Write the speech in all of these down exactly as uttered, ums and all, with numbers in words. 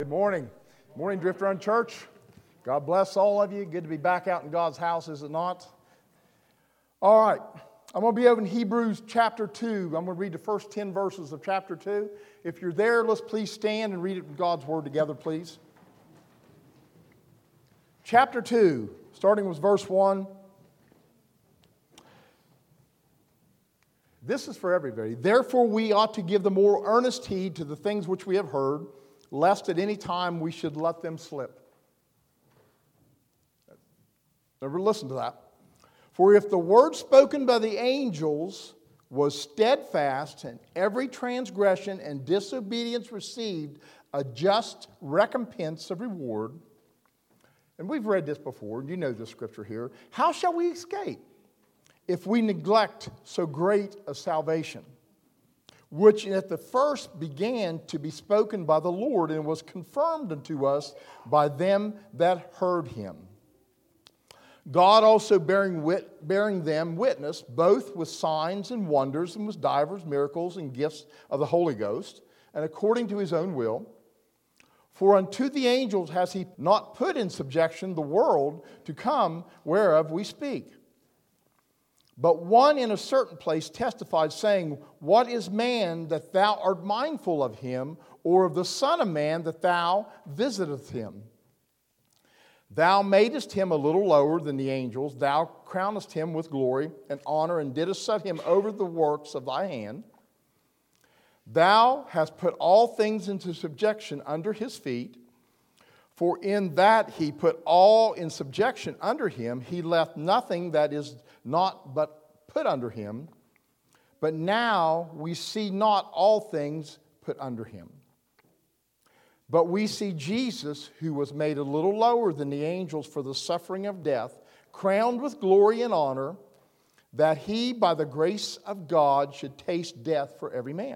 Good morning. Morning, Drift Run Church. God bless all of you. Good to be back out in God's house, is it not? All right. I'm going to be over in Hebrews chapter two. I'm going to read the first ten verses of chapter two. If you're there, let's please stand and read it in God's Word together, please. Chapter two, starting with verse one. This is for everybody. Therefore, we ought to give the more earnest heed to the things which we have heard, lest at any time we should let them slip. Never listen to that. For if the word spoken by the angels was steadfast, and every transgression and disobedience received a just recompense of reward, and we've read this before, you know this scripture here, how shall we escape if we neglect so great a salvation, which at the first began to be spoken by the Lord and was confirmed unto us by them that heard him? God also bearing, wit, bearing them witness, both with signs and wonders and with divers miracles and gifts of the Holy Ghost, and according to his own will. For unto the angels has he not put in subjection the world to come whereof we speak. But one in a certain place testified, saying, What is man that thou art mindful of him, or of the Son of Man that thou visitest him? Thou madest him a little lower than the angels. Thou crownest him with glory and honor, and didst set him over the works of thy hand. Thou hast put all things into subjection under his feet. For in that he put all in subjection under him, he left nothing that is not but put under him. But now we see not all things put under him. But we see Jesus, who was made a little lower than the angels for the suffering of death, crowned with glory and honor, that he, by the grace of God, should taste death for every man.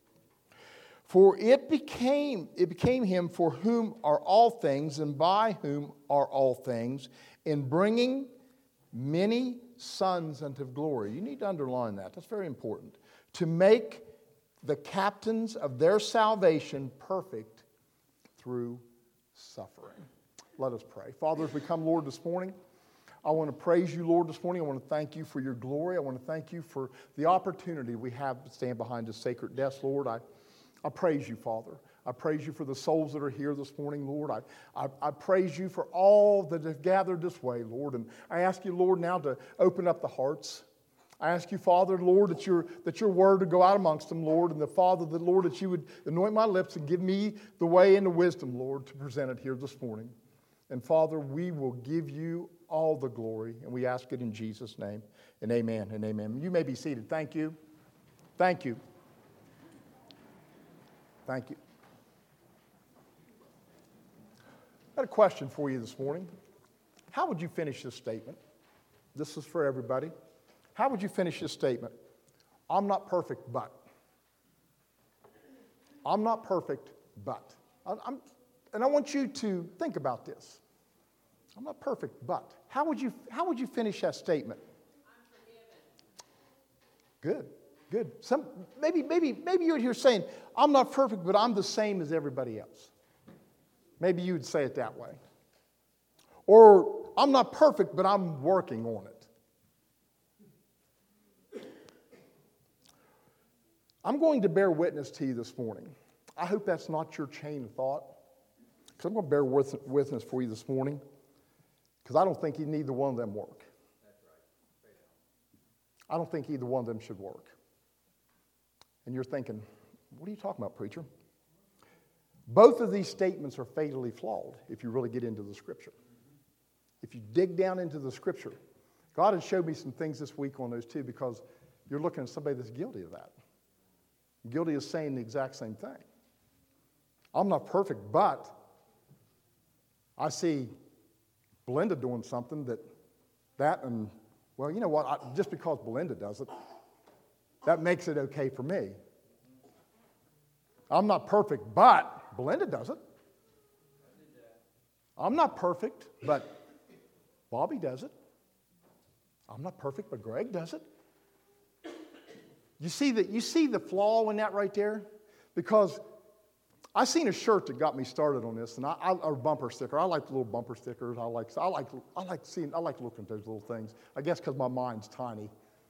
For it became, it became him for whom are all things, and by whom are all things, in bringing many sons unto glory. You need to underline that. That's very important. To make the captains of their salvation perfect through suffering. Let us pray. Father, as we come, Lord, this morning, I want to praise you, Lord, this morning. I want to thank you for your glory. I want to thank you for the opportunity we have to stand behind this sacred desk, Lord. I I praise you, Father. I praise you for the souls that are here this morning, Lord. I, I, I praise you for all that have gathered this way, Lord. And I ask you, Lord, now to open up the hearts. I ask you, Father, Lord, that your, that your word would go out amongst them, Lord. And the Father, the Lord, that you would anoint my lips and give me the way and the wisdom, Lord, to present it here this morning. And Father, we will give you all the glory. And we ask it in Jesus' name. And amen and amen. You may be seated. Thank you. Thank you. Thank you. I had a question for you this morning. How would you finish this statement? This is for everybody. How would you finish this statement? I'm not perfect, but. I'm not perfect, but. I'm, and I want you to think about this. I'm not perfect, but. How would you, how would you finish that statement? I'm forgiven. Good. Good. Some, maybe, maybe, maybe you're here saying, I'm not perfect, but I'm the same as everybody else. Maybe you would say it that way. Or, I'm not perfect, but I'm working on it. I'm going to bear witness to you this morning. I hope that's not your chain of thought. Because I'm going to bear witness for you this morning. Because I don't think neither one of them work. I don't think either one of them should work. And you're thinking, what are you talking about, preacher? Both of these statements are fatally flawed if you really get into the Scripture. If you dig down into the Scripture, God has showed me some things this week on those too, because you're looking at somebody that's guilty of that. Guilty of saying the exact same thing. I'm not perfect, but I see Belinda doing something that, that and, well, you know what, I, just because Belinda does it, that makes it okay for me. I'm not perfect, but Belinda does it. I'm not perfect, but Bobby does it. I'm not perfect, but Greg does it. You see the, you see the flaw in that right there? Because I seen a shirt that got me started on this, and I, I or bumper sticker. I like the little bumper stickers. I like I like I like seeing I like looking at those little things. I guess because my mind's tiny.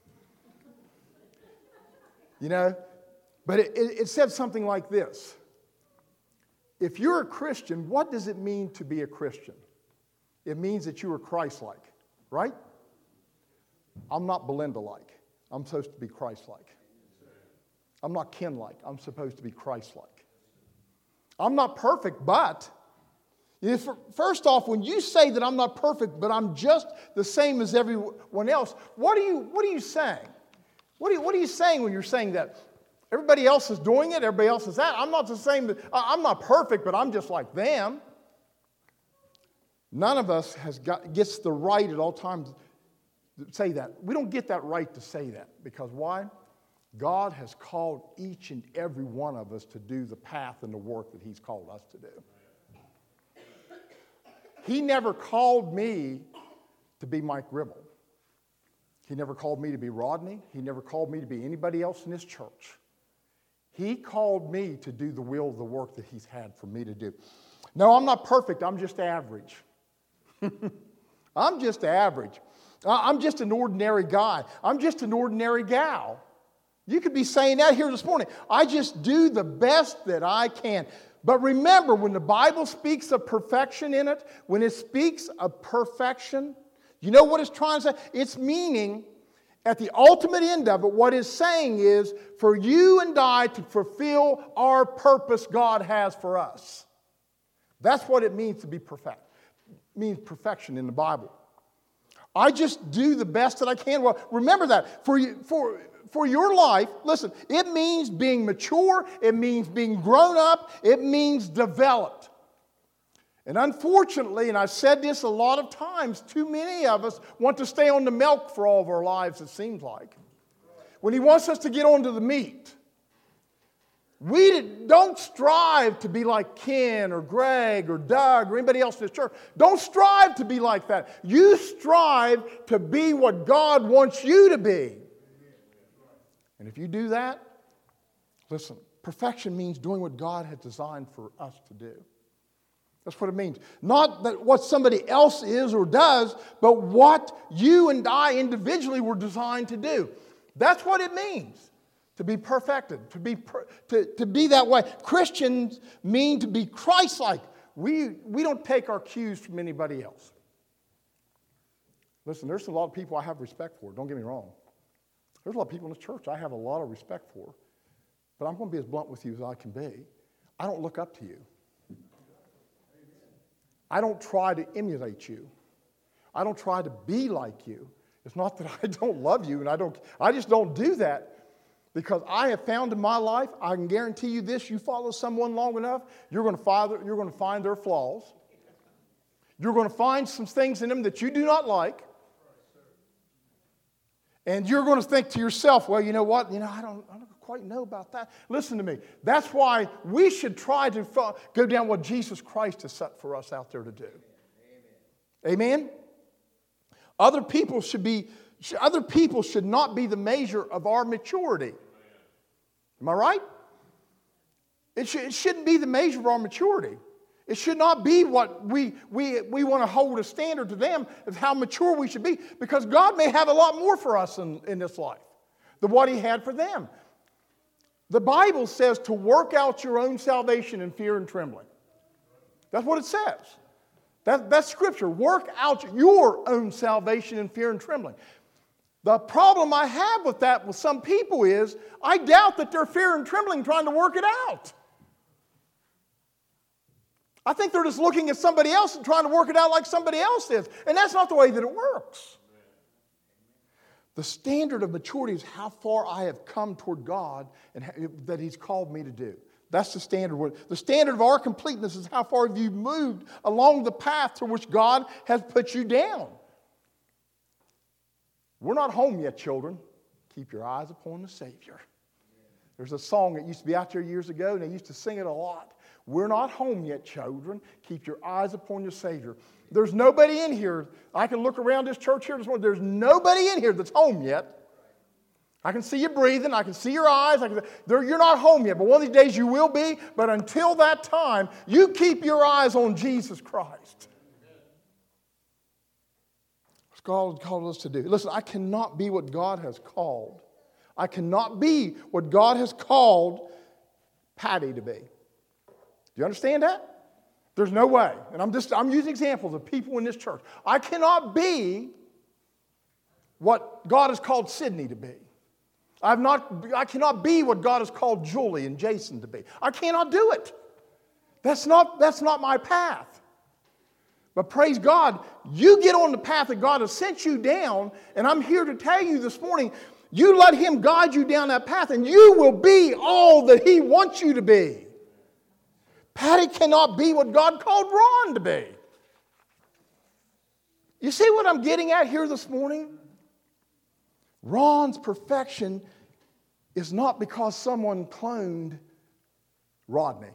You know, but it, it, it said something like this. If you're a Christian, what does it mean to be a Christian? It means that you are Christ-like, right? I'm not Belinda-like. I'm supposed to be Christ-like. I'm not Ken-like. I'm supposed to be Christ-like. I'm not perfect, but if, first off, when you say that I'm not perfect, but I'm just the same as everyone else, what are you, what are you saying? What are you, what are you saying when you're saying that? Everybody else is doing it. Everybody else is that. I'm not the same. I'm not perfect, but I'm just like them. None of us has got, gets the right at all times to say that. We don't get that right to say that. Because why? God has called each and every one of us to do the path and the work that He's called us to do. He never called me to be Mike Gribble. He never called me to be Rodney. He never called me to be anybody else in this church. He called me to do the will of the work that He's had for me to do. No, I'm not perfect. I'm just average. I'm just average. I'm just an ordinary guy. I'm just an ordinary gal. You could be saying that here this morning. I just do the best that I can. But remember, when the Bible speaks of perfection in it, when it speaks of perfection, you know what it's trying to say? It's meaning, at the ultimate end of it, what it's saying is for you and I to fulfill our purpose God has for us. That's what it means to be perfect. It means perfection in the Bible. I just do the best that I can. Well, remember that. For you, for, for your life, listen, it means being mature. It means being grown up. It means developed. And unfortunately, and I've said this a lot of times, too many of us want to stay on the milk for all of our lives, it seems like. When He wants us to get onto the meat. We don't strive to be like Ken or Greg or Doug or anybody else in this church. Don't strive to be like that. You strive to be what God wants you to be. And if you do that, listen, perfection means doing what God has designed for us to do. That's what it means. Not that what somebody else is or does, but what you and I individually were designed to do. That's what it means to be perfected, to be, per, to, to be that way. Christians mean to be Christ-like. We, we don't take our cues from anybody else. Listen, there's a lot of people I have respect for. Don't get me wrong. There's a lot of people in this church I have a lot of respect for. But I'm going to be as blunt with you as I can be. I don't look up to you. I don't try to emulate you. I don't try to be like you. It's not that I don't love you, and I don't. I just don't do that because I have found in my life, I can guarantee you this, you follow someone long enough, you're going to find, you're going to find their flaws. You're going to find some things in them that you do not like. And you're going to think to yourself, well, you know what? You know, I don't, I don't quite know about that. Listen to me. That's why we should try to fo- go down what Jesus Christ has set for us out there to do. Amen? Amen? Other people should be, other people should not be the measure of our maturity. Am I right? It, sh- it shouldn't be the measure of our maturity. It should not be what we, we, we want to hold a standard to them of how mature we should be, because God may have a lot more for us in, in this life than what He had for them. The Bible says to work out your own salvation in fear and trembling. That's what it says. That, that's Scripture. Work out your own salvation in fear and trembling. The problem I have with that with some people is I doubt that they're fear and trembling trying to work it out. I think they're just looking at somebody else and trying to work it out like somebody else is. And that's not the way that it works. The standard of maturity is how far I have come toward God and that He's called me to do. That's the standard. The standard of our completeness is how far have you moved along the path to which God has put you down. We're not home yet, children. Keep your eyes upon the Savior. There's a song that used to be out there years ago, and they used to sing it a lot. We're not home yet, children. Keep your eyes upon your Savior. There's nobody in here. I can look around this church here this morning. There's nobody in here that's home yet. I can see you breathing. I can see your eyes. I can, you're not home yet, but one of these days you will be. But until that time, you keep your eyes on Jesus Christ. That's what God called us to do. Listen, I cannot be what God has called. I cannot be what God has called Patty to be. Do you understand that? There's no way. And I'm just I'm using examples of people in this church. I cannot be what God has called Sydney to be. I've not, I cannot be what God has called Julie and Jason to be. I cannot do it. That's not, that's not my path. But praise God, you get on the path that God has sent you down, and I'm here to tell you this morning, you let Him guide you down that path, and you will be all that He wants you to be. Patty cannot be what God called Ron to be. You see what I'm getting at here this morning? Ron's perfection is not because someone cloned Rodney.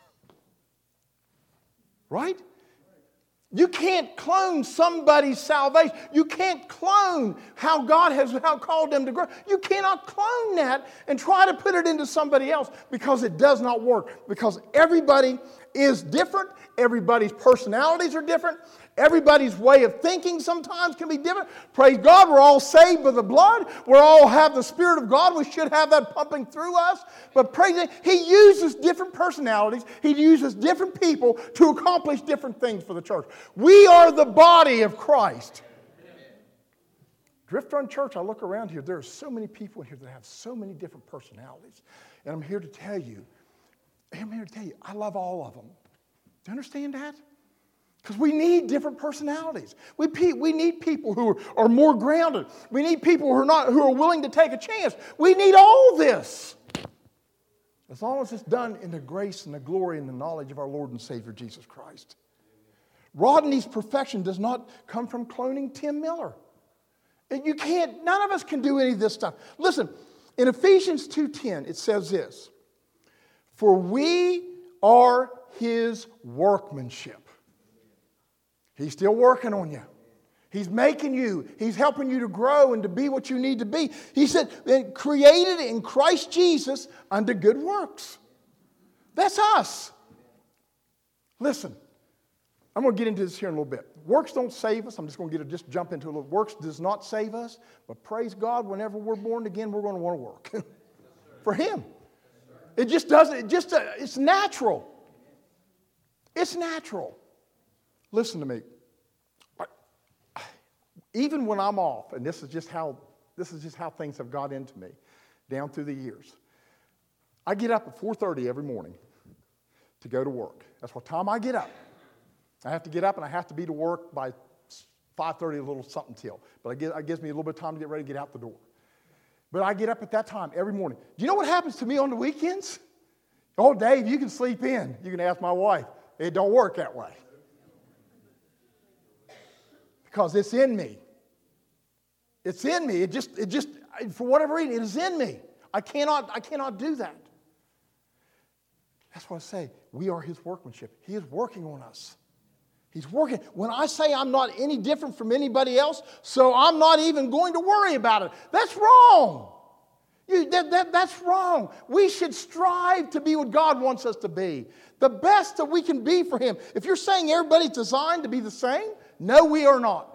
Right? You can't clone somebody's salvation. You can't clone how God has how called them to grow. You cannot clone that and try to put it into somebody else because it does not work. Because everybody is different. Everybody's personalities are different. Everybody's way of thinking sometimes can be different. Praise God, we're all saved by the blood. We all have the Spirit of God. We should have that pumping through us. But praise God, He uses different personalities. He uses different people to accomplish different things for the church. We are the body of Christ. Drift Run Church, I look around here. There are so many people here that have so many different personalities. And I'm here to tell you, I'm here to tell you, I love all of them. Do you understand that? Because we need different personalities. We, we need people who are, are more grounded. We need people who are not who are willing to take a chance. We need all this. As long as it's done in the grace and the glory and the knowledge of our Lord and Savior Jesus Christ. Rodney's perfection does not come from cloning Tim Miller. You can't, none of us can do any of this stuff. Listen, in Ephesians two ten, it says this, for we are His workmanship. He's still working on you. He's making you. He's helping you to grow and to be what you need to be. He said, created in Christ Jesus unto good works. That's us. Listen, I'm going to get into this here in a little bit. Works don't save us. I'm just going to get to just jump into a little. Works does not save us, but praise God, whenever we're born again, we're going to want to work for Him. It just doesn't. It just uh, it's natural. It's natural. Listen to me. Even when I'm off, and this is just how this is just how things have got into me down through the years. I get up at four thirty every morning to go to work. That's what time I get up. I have to get up and I have to be to work by five thirty, a little something till. But it gives me a little bit of time to get ready to get out the door. But I get up at that time every morning. Do you know what happens to me on the weekends? Oh, Dave, you can sleep in. You can ask my wife. It don't work that way. Because it's in me. It's in me. It just, it just, for whatever reason, it is in me. I cannot, I cannot do that. That's what I say. We are His workmanship. He is working on us. He's working. When I say I'm not any different from anybody else, so I'm not even going to worry about it. That's wrong. You, that, that, that's wrong. We should strive to be what God wants us to be. The best that we can be for Him. If you're saying everybody's designed to be the same, no, we are not.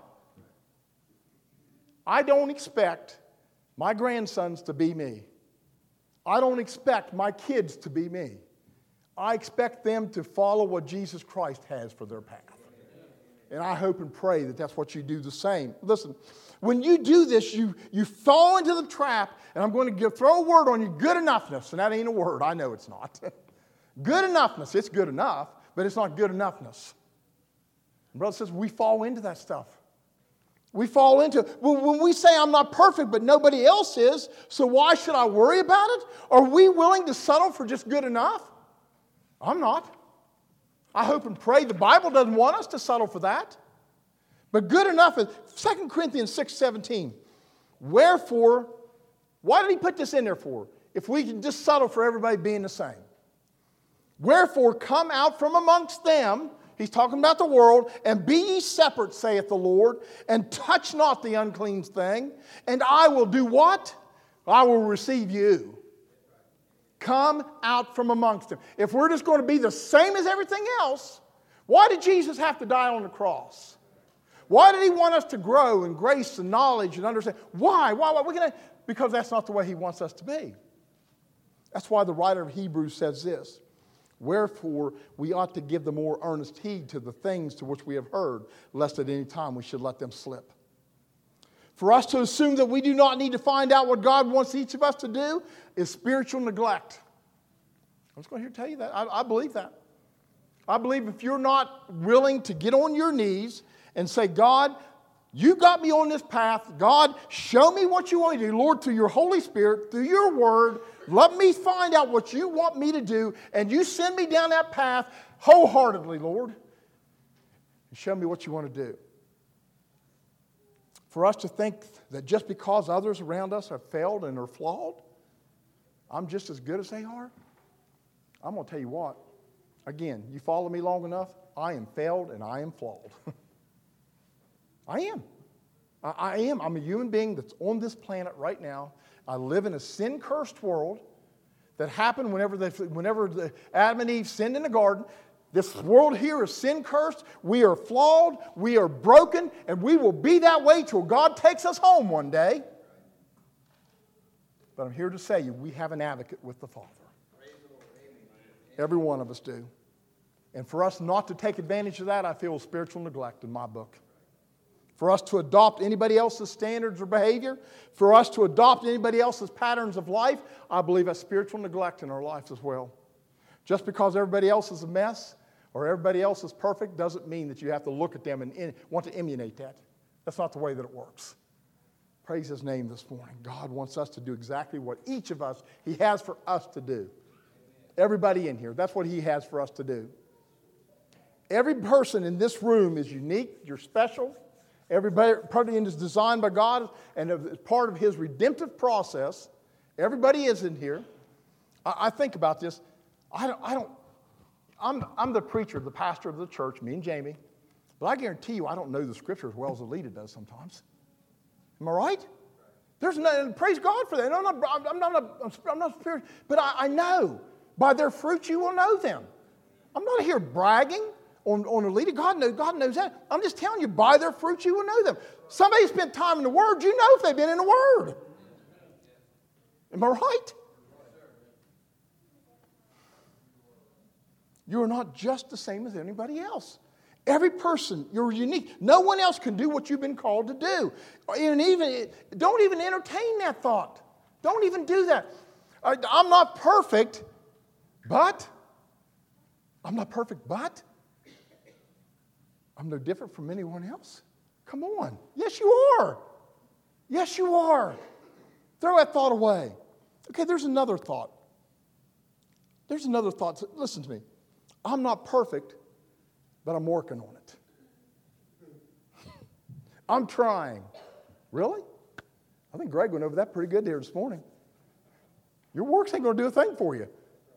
I don't expect my grandsons to be me. I don't expect my kids to be me. I expect them to follow what Jesus Christ has for their path. And I hope and pray that that's what you do the same. Listen, when you do this, you, you fall into the trap, and I'm going to give, throw a word on you, good enoughness. And that ain't a word. I know it's not. Good enoughness. It's good enough, but it's not good enoughness. And brother says, we fall into that stuff. We fall into it. When we say I'm not perfect, but nobody else is, so why should I worry about it? Are we willing to settle for just good enough? I'm not. I hope and pray the Bible doesn't want us to settle for that. But good enough is Second Corinthians six seventeen. Wherefore, why did he put this in there for? If we can just settle for everybody being the same. Wherefore, come out from amongst them, he's talking about the world, and be ye separate, saith the Lord, and touch not the unclean thing, and I will do what? I will receive you. Come out from amongst them. If we're just going to be the same as everything else, why did Jesus have to die on the cross? Why did he want us to grow in grace and knowledge and understand? Why? Why? Why? We're gonna, because that's not the way he wants us to be. That's why the writer of Hebrews says this. Wherefore, we ought to give the more earnest heed to the things to which we have heard, lest at any time we should let them slip. For us to assume that we do not need to find out what God wants each of us to do is spiritual neglect. I'm just going to tell you that. I, I believe that. I believe if you're not willing to get on your knees and say, God, you got me on this path. God, show me what you want to do. Lord, through your Holy Spirit, through your word, let me find out what you want me to do, and you send me down that path wholeheartedly, Lord, and show me what you want to do. For us to think that just because others around us have failed and are flawed, I'm just as good as they are, I'm going to tell you what. Again, you follow me long enough, I am failed and I am flawed. I am. I, I am. I'm a human being that's on this planet right now. I live in a sin-cursed world that happened whenever, they, whenever the Adam and Eve sinned in the garden. This world here is sin-cursed. We are flawed. We are broken. And we will be that way till God takes us home one day. But I'm here to say you, we have an advocate with the Father. Every one of us do. And for us not to take advantage of that, I feel spiritual neglect in my book. For us to adopt anybody else's standards or behavior, for us to adopt anybody else's patterns of life, I believe that's spiritual neglect in our lives as well. Just because everybody else is a mess or everybody else is perfect doesn't mean that you have to look at them and in, want to emulate that. That's not the way that it works. Praise his name this morning. God wants us to do exactly what each of us, he has for us to do. Everybody in here, that's what he has for us to do. Every person in this room is unique. You're special. Everybody is designed by God and is part of his redemptive process. Everybody is in here. I, I think about this. I don't, I don't I'm, I'm the preacher, the pastor of the church, me and Jamie. But I guarantee you I don't know the scripture as well as Alita does sometimes. Am I right? There's no, praise God for that. No, I'm not, I'm not, I'm not spiritual, but I, I know. By their fruits you will know them. I'm not here bragging on, on Alita. God knows, God knows that. I'm just telling you, by their fruits you will know them. Somebody spent time in the Word, you know if they've been in the Word. Am I right? You are not just the same as anybody else. Every person, you're unique. No one else can do what you've been called to do. And even, don't even entertain that thought. Don't even do that. I, I'm not perfect, but, I'm not perfect, but, I'm no different from anyone else. Come on. Yes, you are. Yes, you are. Throw that thought away. Okay, there's another thought. There's another thought. Listen to me. I'm not perfect, but I'm working on it. I'm trying. Really? I think Greg went over that pretty good here this morning. Your works ain't going to do a thing for you.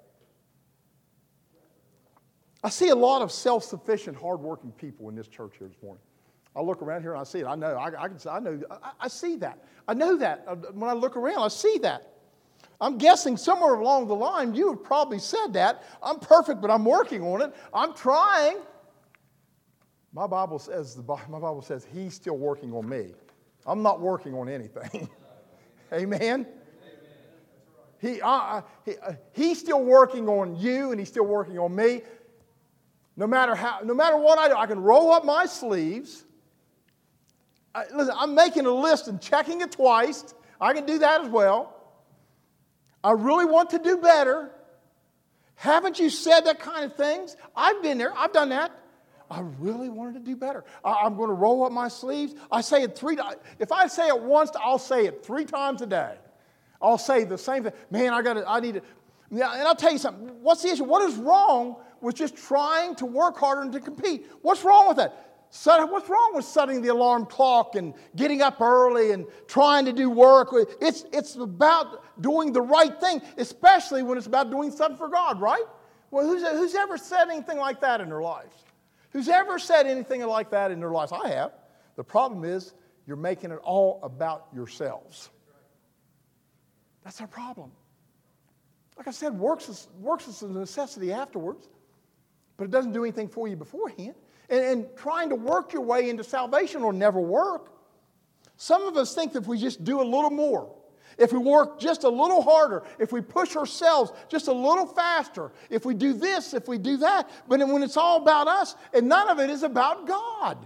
I see a lot of self-sufficient, hard-working people in this church here this morning. I look around here and I see it. I know. I, I, can, I know. I, I see that. I know that. When I look around, I see that. I'm guessing somewhere along the line you have probably said that. I'm perfect, but I'm working on it. I'm trying. My Bible says, my Bible says he's still working on me. I'm not working on anything. Amen? He, uh, he, uh, he's still working on you, and he's still working on me. No matter how, no matter what I do, I can roll up my sleeves. I, listen, I'm making a list and checking it twice. I can do that as well. I really want to do better. Haven't you said that kind of things? I've been there. I've done that. I really wanted to do better. I, I'm going to roll up my sleeves. I say it three times. If I say it once, I'll say it three times a day. I'll say the same thing. Man, I got to, I need to. Yeah, and I'll tell you something. What's the issue? What is wrong with just trying to work harder and to compete? What's wrong with that? So, what's wrong with setting the alarm clock and getting up early and trying to do work? It's, it's about doing the right thing, especially when it's about doing something for God, right? Well, who's, who's ever said anything like that in their lives? Who's ever said anything like that in their lives? I have. The problem is you're making it all about yourselves. That's our problem. Like I said, works is, works is a necessity afterwards, but it doesn't do anything for you beforehand. And, and trying to work your way into salvation will never work. Some of us think that if we just do a little more, if we work just a little harder, if we push ourselves just a little faster, if we do this, if we do that, but then when it's all about us and none of it is about God.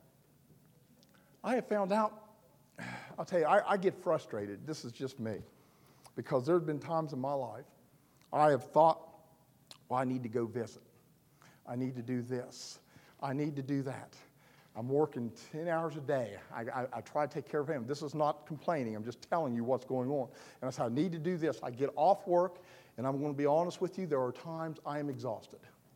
I have found out, I'll tell you, I, I get frustrated. This is just me. Because there have been times in my life I have thought, well, I need to go visit. I need to do this. I need to do that. I'm working ten hours a day. I, I, I try to take care of him. This is not complaining. I'm just telling you what's going on. And I say, I need to do this. I get off work, and I'm going to be honest with you, there are times I am exhausted.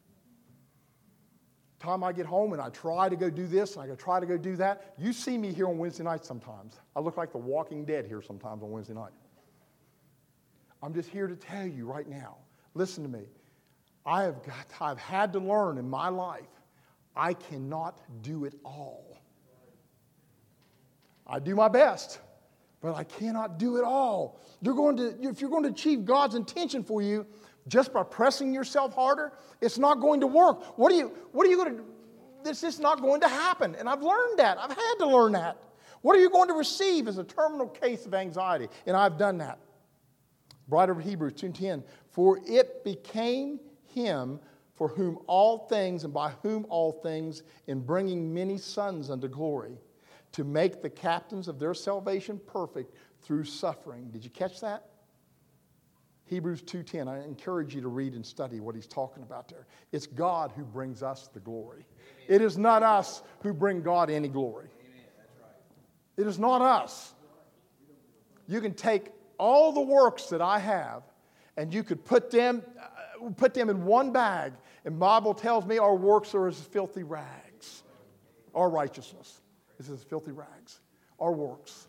Time I get home and I try to go do this, and I try to go do that. You see me here on Wednesday night sometimes. I look like the Walking Dead here sometimes on Wednesday night. I'm just here to tell you right now, listen to me. I have got, I've had to learn in my life, I cannot do it all. I do my best, but I cannot do it all. You're going to, if you're going to achieve God's intention for you just by pressing yourself harder, it's not going to work. What are you, what are you going to, this is not going to happen. And I've learned that. I've had to learn that. What are you going to receive as a terminal case of anxiety? And I've done that. Writer of Hebrews two ten, for it became him for whom all things and by whom all things, in bringing many sons unto glory, to make the captains of their salvation perfect through suffering. Did you catch that? Hebrews two ten. I encourage you to read and study what he's talking about there. It's God who brings us the glory. Amen. It is not us who bring God any glory. Amen. That's right. It is not us. You can take all the works that I have, and you could put them, uh, put them in one bag, and the Bible tells me our works are as filthy rags. Our righteousness is as filthy rags. Our works.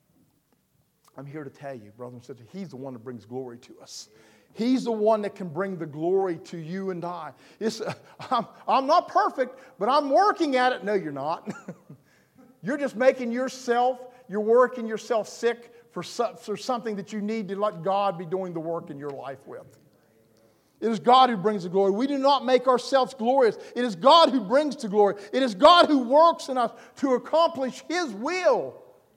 I'm here to tell you, brothers and sisters, he's the one that brings glory to us. He's the one that can bring the glory to you and I. It's, uh, I'm, I'm not perfect, but I'm working at it. No, you're not. You're just making yourself, you're working yourself sick For, so, for something that you need to let God be doing the work in your life with. It is God who brings the glory. We do not make ourselves glorious. It is God who brings the glory. It is God who works in us to accomplish His will.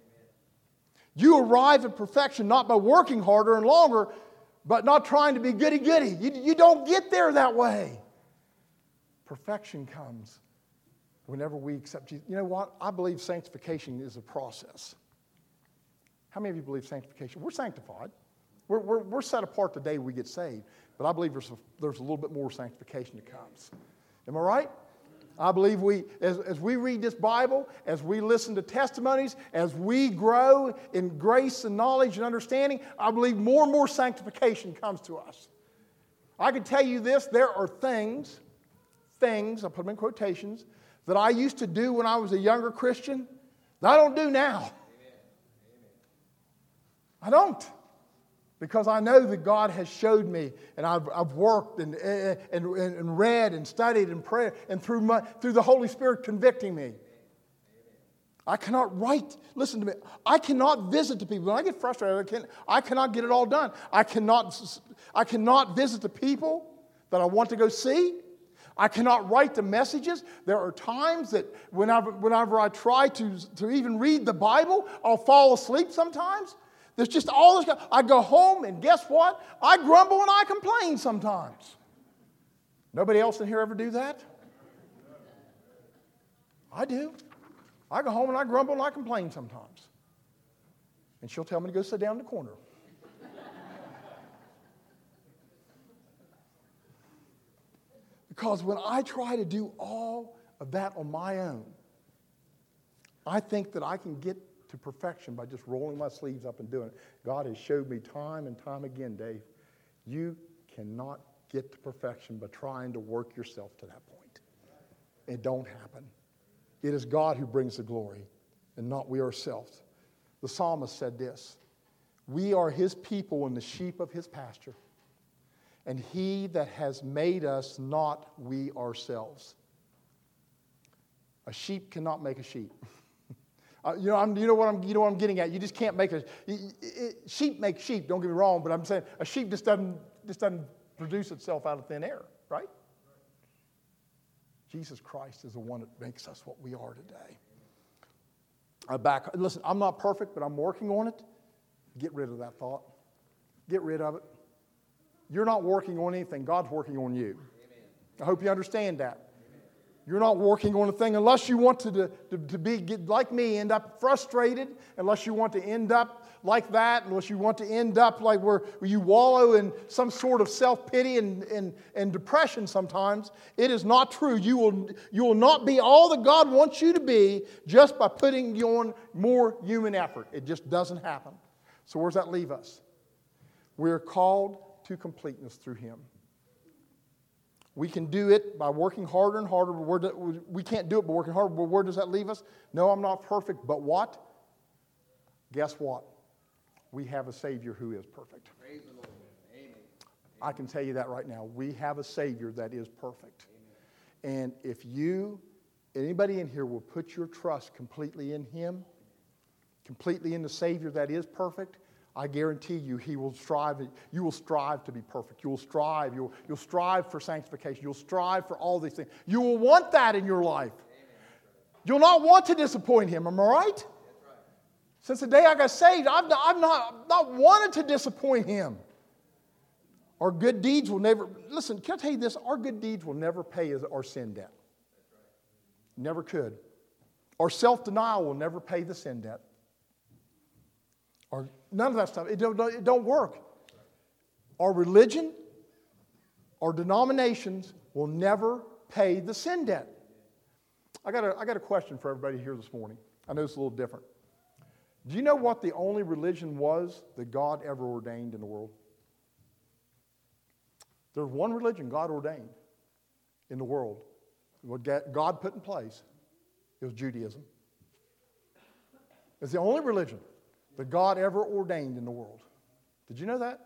You arrive at perfection not by working harder and longer, but not trying to be goody-goody. You, you don't get there that way. Perfection comes whenever we accept Jesus. You know what? I believe sanctification is a process. How many of you believe sanctification? We're sanctified. We're, we're, we're set apart the day we get saved. But I believe there's a, there's a little bit more sanctification that comes. Am I right? I believe we, as, as we read this Bible, as we listen to testimonies, as we grow in grace and knowledge and understanding, I believe more and more sanctification comes to us. I can tell you this, there are things, things, I put them in quotations, that I used to do when I was a younger Christian that I don't do now. I don't, because I know that God has showed me, and I've, I've worked and, and, and read and studied and prayed, and through, my, through the Holy Spirit convicting me. I cannot write, listen to me, I cannot visit the people. When I get frustrated, I, can't, I cannot get it all done. I cannot, I cannot visit the people that I want to go see. I cannot write the messages. There are times that whenever, whenever I try to, to even read the Bible, I'll fall asleep sometimes. There's just all this. I go home, and guess what? I grumble and I complain sometimes. Nobody else in here ever do that? I do. I go home and I grumble and I complain sometimes. And she'll tell me to go sit down in the corner. Because when I try to do all of that on my own, I think that I can get to perfection by just rolling my sleeves up and doing it. God has showed me time and time again, Dave, you cannot get to perfection by trying to work yourself to that point. It don't happen. It is God who brings the glory and not we ourselves. The psalmist said this, we are His people and the sheep of His pasture, and He that has made us, not we ourselves. A sheep cannot make a sheep. Uh, you know, I'm, you know what I'm, you know what I'm getting at. You just can't make a it, it, sheep make sheep. Don't get me wrong, but I'm saying a sheep just doesn't just doesn't produce itself out of thin air, right? Jesus Christ is the one that makes us what we are today. I back. Listen, I'm not perfect, but I'm working on it. Get rid of that thought. Get rid of it. You're not working on anything. God's working on you. Amen. I hope you understand that. Amen. You're not working on a thing unless you want to, to, to be get, like me, end up frustrated, unless you want to end up like that, unless you want to end up like where, where you wallow in some sort of self-pity and, and, and depression sometimes. It is not true. You will, you will not be all that God wants you to be just by putting on more human effort. It just doesn't happen. So where does that leave us? We're called to completeness through Him. We can do it by working harder and harder. But where do, we can't do it by working harder. But where does that leave us? No, I'm not perfect. But what? Guess what? We have a Savior who is perfect. Praise the Lord. Amen. I can tell you that right now. We have a Savior that is perfect. Amen. And if you, anybody in here will put your trust completely in Him, completely in the Savior that is perfect, I guarantee you He will strive, you will strive to be perfect. You will strive, you'll, you'll strive for sanctification. You'll strive for all these things. You will want that in your life. Amen. You'll not want to disappoint Him, am I right? Since the day I got saved, I've not, I've not, not wanted to disappoint Him. Our good deeds will never, listen, can I tell you this? Our good deeds will never pay our sin debt. Never could. Our self-denial will never pay the sin debt. Or none of that stuff. It don't, it don't work. Our religion, our denominations will never pay the sin debt. I got a, I got a question for everybody here this morning. I know it's a little different. Do you know what the only religion was that God ever ordained in the world? There's one religion God ordained in the world. What God put in place, it was Judaism. It's the only religion that God ever ordained in the world. Did you know that?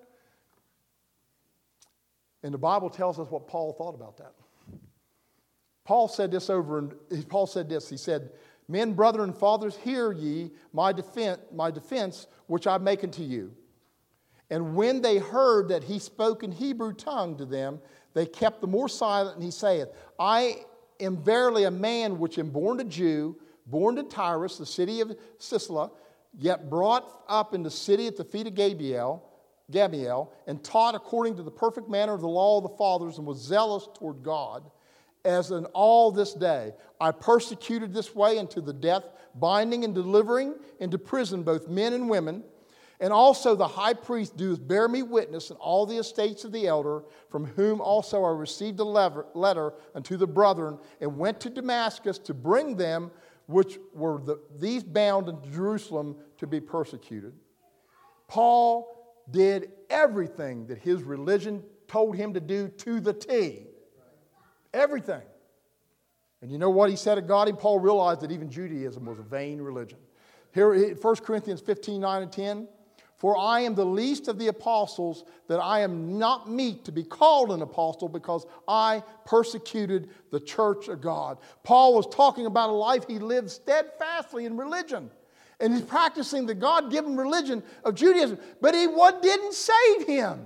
And the Bible tells us what Paul thought about that. Paul said this over, and Paul said this, he said, "Men, brethren, fathers, hear ye my defense, my defense, which I make unto you. And when they heard that he spoke in Hebrew tongue to them, they kept the more silent, and he saith, I am verily a man which am born a Jew, born to Tyrus, the city of Sicily, yet brought up in the city at the feet of Gabriel, Gamaliel, and taught according to the perfect manner of the law of the fathers, and was zealous toward God. As in all this day, I persecuted this way unto the death, binding and delivering into prison both men and women. And also the high priest doeth bear me witness in all the estates of the elder, from whom also I received a letter unto the brethren, and went to Damascus to bring them which were the, these bound in Jerusalem to be persecuted." Paul did everything that his religion told him to do to the T. Everything. And you know what he said of God? And Paul realized that even Judaism was a vain religion. Here, First Corinthians fifteen, nine and ten. "For I am the least of the apostles, that I am not meet to be called an apostle, because I persecuted the church of God." Paul was talking about a life he lived steadfastly in religion. And he's practicing the God-given religion of Judaism. But he what didn't save him.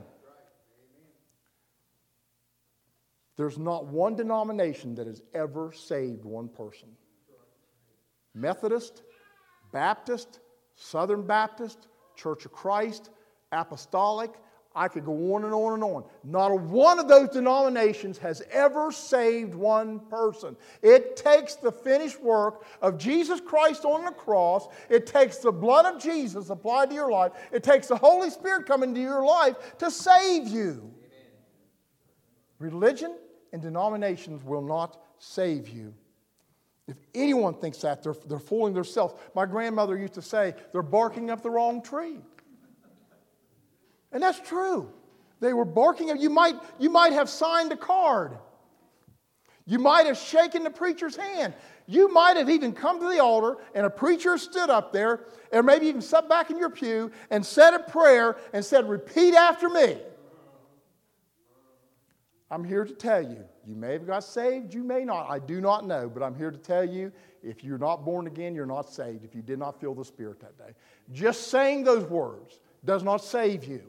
There's not one denomination that has ever saved one person. Methodist, Baptist, Southern Baptist, Church of Christ, Apostolic, I could go on and on and on. Not a one of those denominations has ever saved one person. It takes the finished work of Jesus Christ on the cross. It takes the blood of Jesus applied to your life. It takes the Holy Spirit coming into your life to save you. Amen. Religion and denominations will not save you. If anyone thinks that, they're, they're fooling themselves. My grandmother used to say, they're barking up the wrong tree. And that's true. They were barking up. You might, you might have signed a card. You might have shaken the preacher's hand. You might have even come to the altar and a preacher stood up there, or maybe even sat back in your pew and said a prayer and said, "Repeat after me." I'm here to tell you, you may have got saved, you may not. I do not know, but I'm here to tell you, if you're not born again, you're not saved, if you did not feel the Spirit that day. Just saying those words does not save you.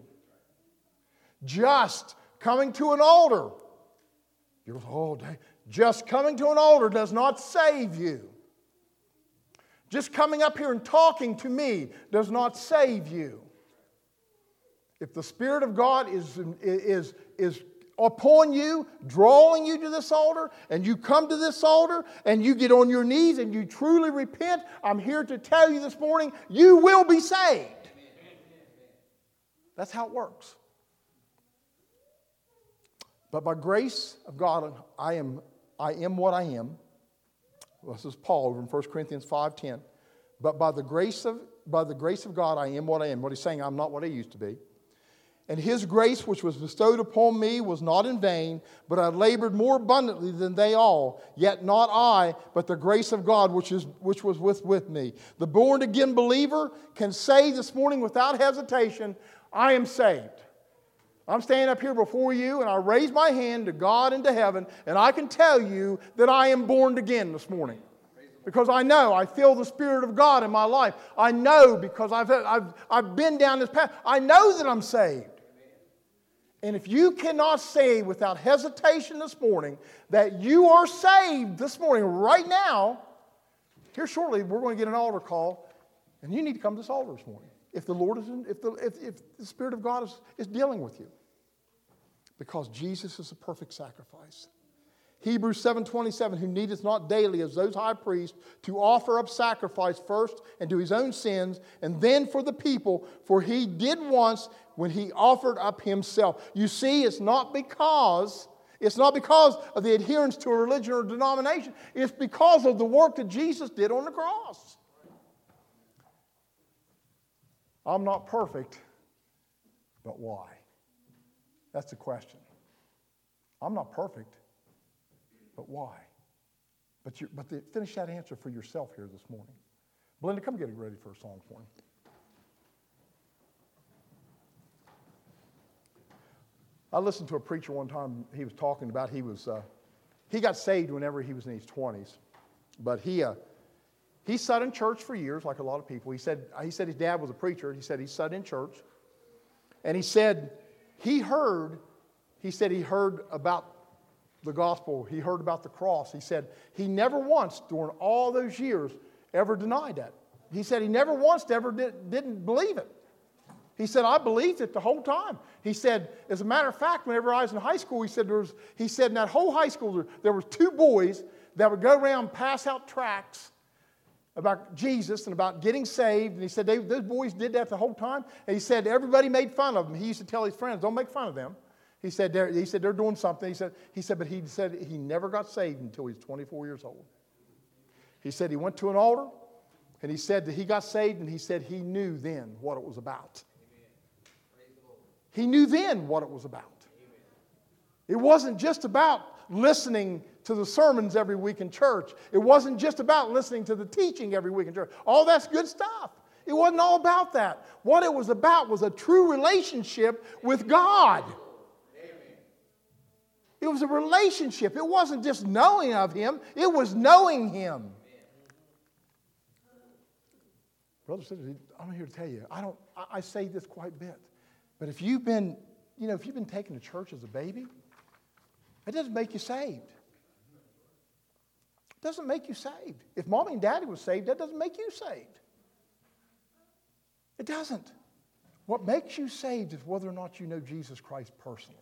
Just coming to an altar, you're all day. Just coming to an altar does not save you. Just coming up here and talking to me does not save you. If the Spirit of God is, is, is upon you, drawing you to this altar, and you come to this altar, and you get on your knees, and you truly repent, I'm here to tell you this morning, you will be saved. That's how it works. But by grace of God, I am, I am what I am. Well, this is Paul over in First Corinthians five ten. But by the grace of by the grace of God, I am what I am. What he's saying, I'm not what I used to be. And His grace, which was bestowed upon me, was not in vain, but I labored more abundantly than they all. Yet not I, but the grace of God, which is which was with, with me. The born-again believer can say this morning without hesitation, I am saved. I'm standing up here before you, and I raise my hand to God and to heaven, and I can tell you that I am born again this morning. Because I know, I feel the Spirit of God in my life. I know because I've, I've, I've been down this path. I know that I'm saved. And if you cannot say without hesitation this morning that you are saved this morning, right now, here shortly we're going to get an altar call, and you need to come to this altar this morning. If the Lord is in, if the if, if the Spirit of God is, is dealing with you. Because Jesus is a perfect sacrifice. Hebrews seven twenty-seven, who needeth not daily as those high priests to offer up sacrifice first and to his own sins, and then for the people, for he did once when he offered up himself. You see, it's not because, it's not because of the adherence to a religion or denomination. It's because of the work that Jesus did on the cross. I'm not perfect, but why? That's the question. I'm not perfect, but why? But, you, but the, finish that answer for yourself here this morning. Belinda, come get ready for a song for me. I listened to a preacher one time. He was talking about he was uh, he got saved whenever he was in his twenties, but he uh, he sat in church for years, like a lot of people. He said he said his dad was a preacher. He said he sat in church, and he said he heard he said he heard about the gospel. He heard about the cross. He said he never once during all those years ever denied that. He said he never once ever did, didn't believe it. He said, I believed it the whole time. He said, as a matter of fact, whenever I was in high school, he said, there was, he said in that whole high school, there, there were two boys that would go around and pass out tracts about Jesus and about getting saved. And he said, they, those boys did that the whole time. And he said, everybody made fun of them. He used to tell his friends, don't make fun of them. He said, they're, he said, they're doing something. He said, he said, but he said he never got saved until he was twenty-four years old. He said he went to an altar, and he said that he got saved, and he said he knew then what it was about. He knew then what it was about. It wasn't just about listening to the sermons every week in church. It wasn't just about listening to the teaching every week in church. All that's good stuff. It wasn't all about that. What it was about was a true relationship with God. It was a relationship. It wasn't just knowing of Him. It was knowing Him. Brother, sister, I'm here to tell you, I don't. I, I say this quite a bit. But if you've been, you know, if you've been taken to church as a baby, it doesn't make you saved. It doesn't make you saved. If mommy and daddy was saved, that doesn't make you saved. It doesn't. What makes you saved is whether or not you know Jesus Christ personally.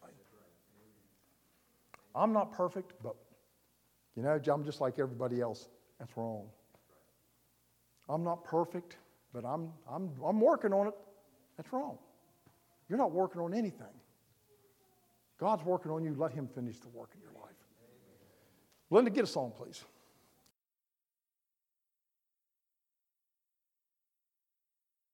I'm not perfect, but, you know, I'm just like everybody else. That's wrong. I'm not perfect, but I'm, I'm, I'm working on it. That's wrong. You're not working on anything. God's working on you. Let Him finish the work in your life. Linda, get a song, please.